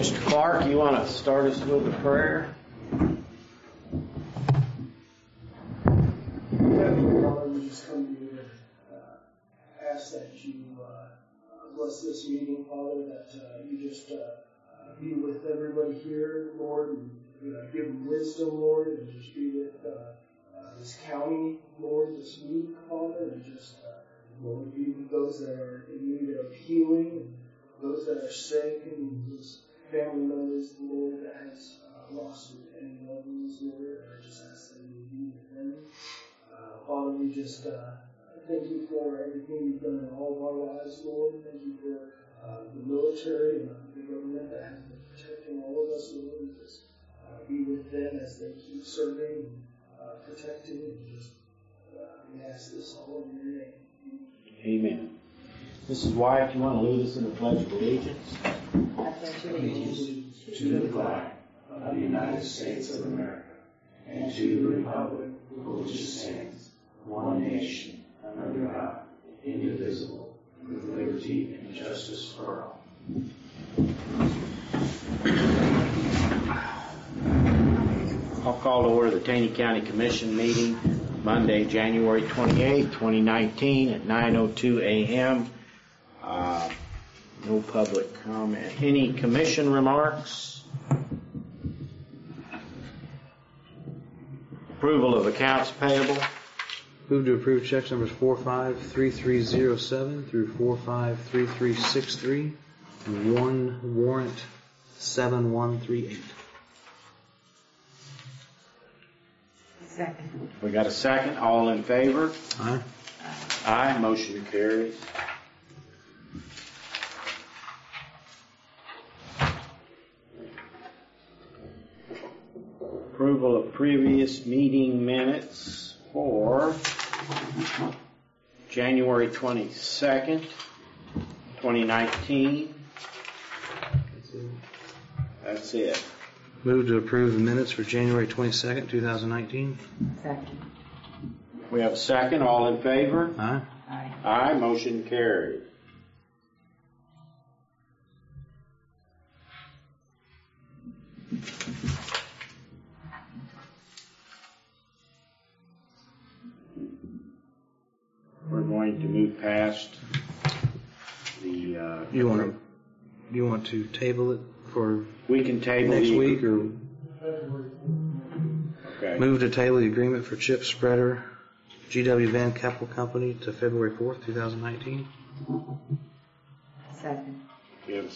Mr. Clark, you want to start us with a prayer? Heavenly Father, we just come to you and ask that you bless this meeting, Father, that you just be with everybody here, Lord, and give them wisdom, Lord, and just be with this county, Lord, this week, Father, and just, Lord, be with those that are in need of healing, and those that are sick, and those family members, Lord, that has lost any loved ones, Lord. I just ask that you be with them. Father, we just thank you for everything you've done in all of our lives, Lord. Thank you for the military and the government that has been protecting all of us, Lord. And just be with them as they keep serving and protecting. And just we ask this all in your name. Amen. Mrs. Wyatt, you want to lead us in the Pledge of Allegiance? I pledge allegiance to the flag of the United States of America and to the republic for which it stands, one nation, under God, indivisible, with liberty and justice for all. I'll call to order the Taney County Commission meeting Monday, January 28, 2019 at 9:02 a.m. No public comment. Any commission remarks? Approval of accounts payable. Move to approve checks numbers 453307 through 453363 and one warrant 7138. Second. We got a second. All in favor? Aye. Aye. Motion carries. Approval of previous meeting minutes for January 22nd, 2019. That's it. Move to approve the minutes for January 22nd, 2019. Second. We have a second. All in favor? Aye. Aye. Aye. Motion carried. We're going to move past the. You want to table it for We can table next the, week, or Okay. move to table the agreement for chip spreader GW Van Keppel Company to February 4th, 2019. Second. We have a